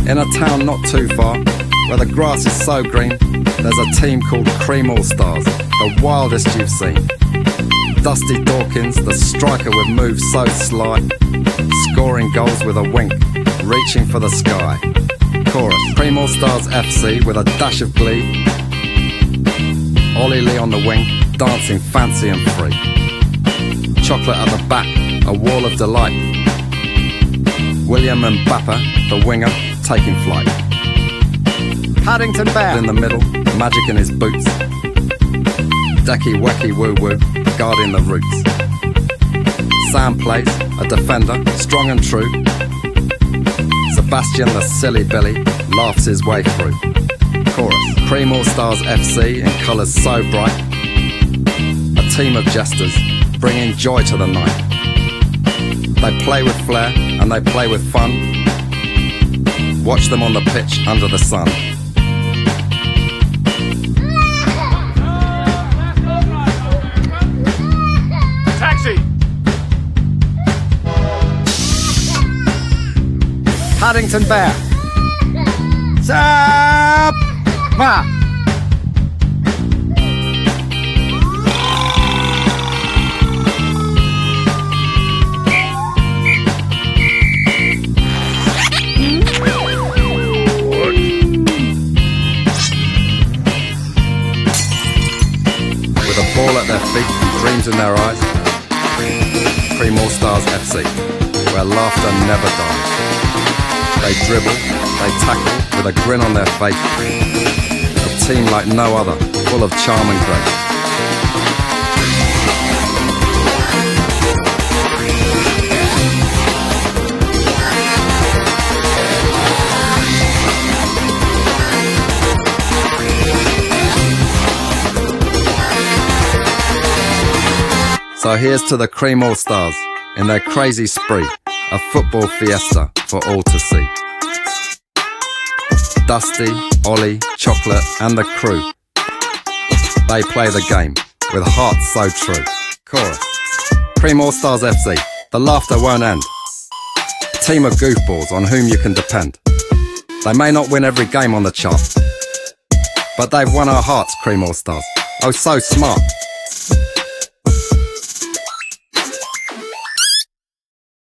In a town not too far, where the grass is so green, there's a team called Cream All Stars, the wildest you've seen. Dusty Dawkins, the striker with moves so sly, scoring goals with a wink, reaching for the sky. Chorus, Cream All Stars FC with a dash of glee, Ollie Lee on the wing, dancing fancy and free. Chocolate at the back, a wall of delight, William Mbappa, the winger, taking flight. Paddington Bear In the middle, magic in his boots, Decky Wecky Woo Woo, guarding the roots. Sam plays, a defender, strong and true. Sebastian the silly Billy laughs his way through. Chorus, Cream All Stars FC in colours so bright, a team of jesters bringing joy to the night. They play with flair and they play with fun. Watch them on the pitch under the sun. Taxi Paddington Bear Zap Ma Ball at their feet, dreams in their eyes. Cream All Stars FC, where laughter never dies. They dribble, they tackle with a grin on their face. A team like no other, full of charm and grace. So here's to the Cream All Stars in their crazy spree, a football fiesta for all to see. Dusty, Ollie, Chocolate and the crew, they play the game with hearts so true. Chorus, Cream All Stars FC, the laughter won't end. A team of goofballs on whom you can depend. They may not win every game on the chart, but they've won our hearts, Cream All Stars. Oh, so smart.